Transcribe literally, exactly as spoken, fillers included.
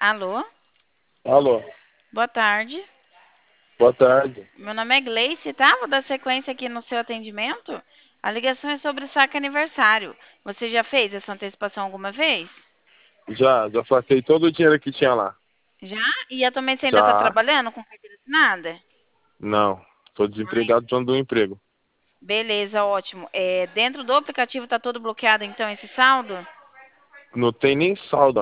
Alô? Alô, Boa tarde. boa tarde. Meu nome é Gleice, tá? Vou dar sequência aqui no seu atendimento. A ligação é sobre o saque aniversário. Você já fez essa antecipação alguma vez? Já, já saquei todo o dinheiro que tinha lá. Já? E atualmente você ainda está Já, trabalhando com carteira assinada? não. Tô desempregado precisando de um emprego. Beleza, ótimo. É, dentro do aplicativo está todo bloqueado, então, esse saldo? Não tem nem saldo.